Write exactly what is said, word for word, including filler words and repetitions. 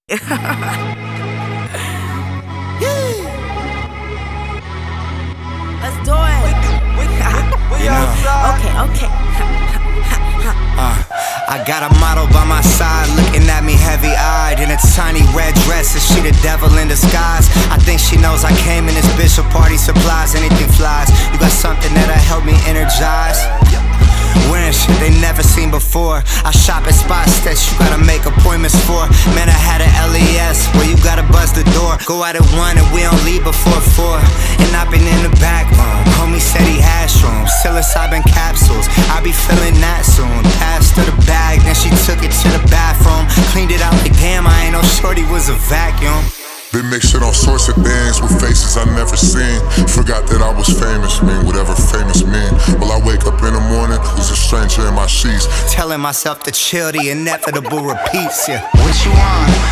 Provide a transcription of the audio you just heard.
Let's do it. We, we, we you know. Okay, okay. uh, I got a model by my side, looking at me heavy-eyed in a tiny red dress. Is she the devil in disguise? I think she knows I came in this bitch with party supplies. Anything flies. You got something that'll help me energize. Wearing shit they never seen before. I shop at spots that you gotta make appointments for. Man, I had an L E S where you gotta buzz the door. Go out at one and we don't leave before four. And I've been in the back room. Homie said he had shrooms, psilocybin capsules. I be feeling that soon. Passed her the bag, then she took it to the bathroom. Cleaned it out like damn, I ain't no shorty was a vacuum. Been mixing all sorts of things with faces I never seen. Forgot that I was famous, mean whatever famous mean. Well, I wake up in the morning, there's a stranger in my sheets. Telling myself to chill, the inevitable repeats, yeah. What you want?